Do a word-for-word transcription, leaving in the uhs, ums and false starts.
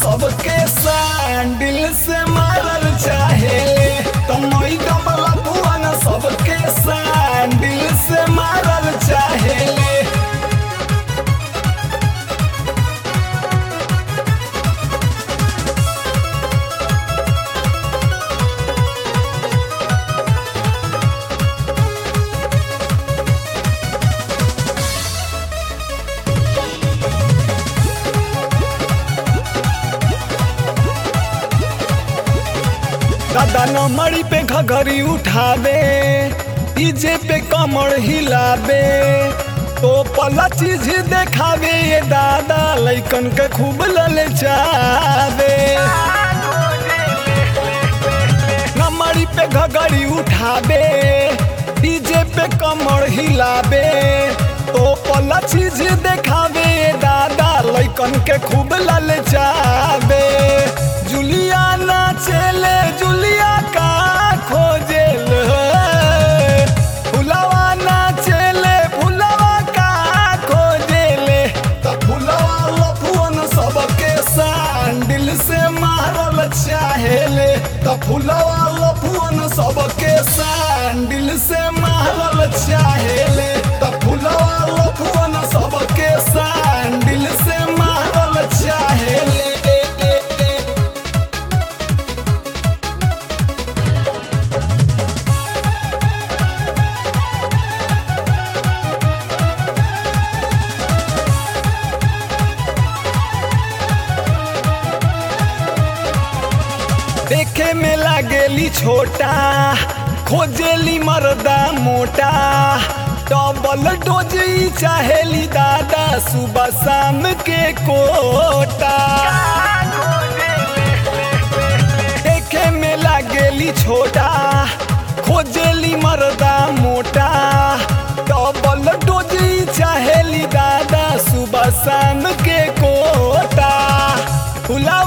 सबके सैंडल से मारल चाहेले तमई डबल भुवन सबके सैंडल से मारल चाहेले। दादा नमरी पे घघरी उठावे डीजे पे कमर हिलावे तो पला चीज देखावे ये दादा लइकन के खूब ललचावे। नमरी पे घघरी उठावे डीजे पे कमर हिलावे तो पला चीज देखावे ये दादा लइकन के खूब ललचावे। जुलिया नाचेले जुलिया का खोजेल फुलवा नाचेले फुलवा का खोजेले त फुलवा लफुअन सबके सैंडल से मारल चाहेले त फुलवा लफुअन सबके सैंडल से मारल चाहेले त फुलवा लफुअन सबके सैंडल से मारल चाहेले। देखे में लागेली छोटा खोजेली मर्दा मोटा डबल डोजी चाहेली दादा सुबह शाम के कोटा। देखे में लागेली छोटा खोजेली मर्दा मोटा डबल डोजी चाहेली दादा सुबह शाम के कोटा। फुला